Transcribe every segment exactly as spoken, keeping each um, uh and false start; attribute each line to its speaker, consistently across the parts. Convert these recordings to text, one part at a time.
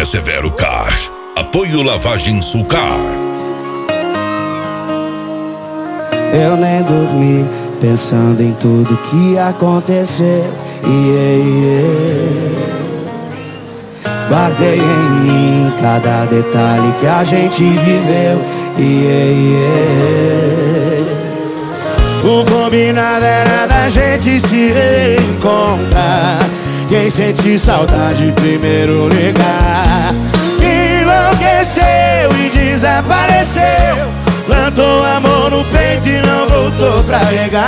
Speaker 1: Ótica Severo Car. Apoio Lavagem Sulcar.
Speaker 2: Eu nem dormi, pensando em tudo que aconteceu. Yeah, yeah. Guardei em mim cada detalhe que a gente viveu. Yeah, yeah. O combinado era da gente se reencontrar. Quem sente saudade primeiro ligar. Enlouqueceu e desapareceu. Plantou amor no peito e não voltou pra regar.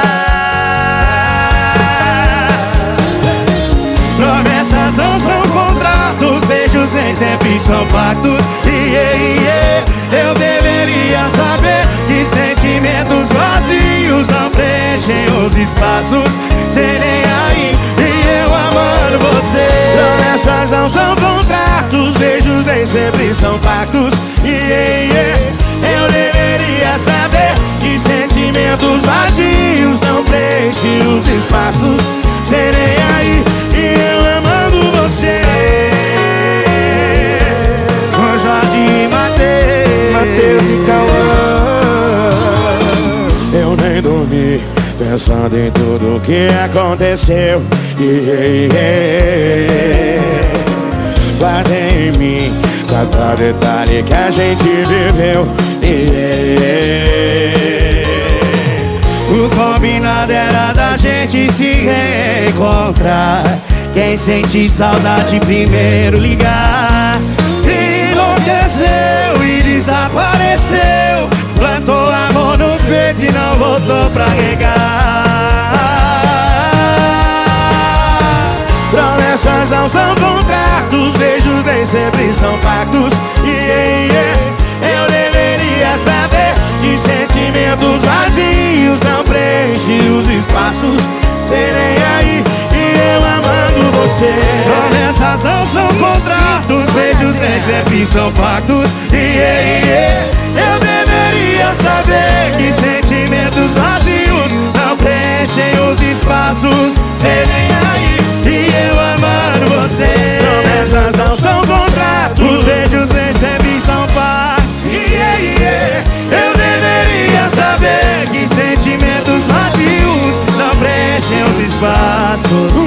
Speaker 2: Promessas não são contratos, beijos nem sempre são pactos. Yeah, yeah. Eu deveria saber que sentimentos vazios não preenchem os espaços. Serei aí e eu amando você. Promessas não são contratos, beijos nem sempre são pactos. Yeah, yeah. Eu deveria saber que sentimentos vazios não preenchem os espaços. Serei aí e eu amando você. Com Jorge e Mateus, Mateus e Cauã. Eu nem dormi, pensando em tudo que aconteceu. Yeah, yeah. Guardei em mim cada detalhe que a gente viveu. Yeah. O combinado era da gente se reencontrar. Quem sente saudade primeiro ligar. Enlouqueceu e desapareceu. Plantou amor no peito e não voltou pra regar. Promessas não são contratos, beijos nem sempre são pactos. Yeah, yeah. Eu deveria saber que sentimentos vazios não preenchem os espaços. Serei aí e eu amando você. Promessas não são contratos, beijos nem sempre são pactos. Yeah, yeah. Eu deveria saber que sentimentos vazios não preenchem os espaços. Serei aí e eu amando você. Promessas não são contratos, beijos nem sempre são pactos. Yeah, yeah. Eu deveria saber que sentimentos vazios não preenchem os espaços.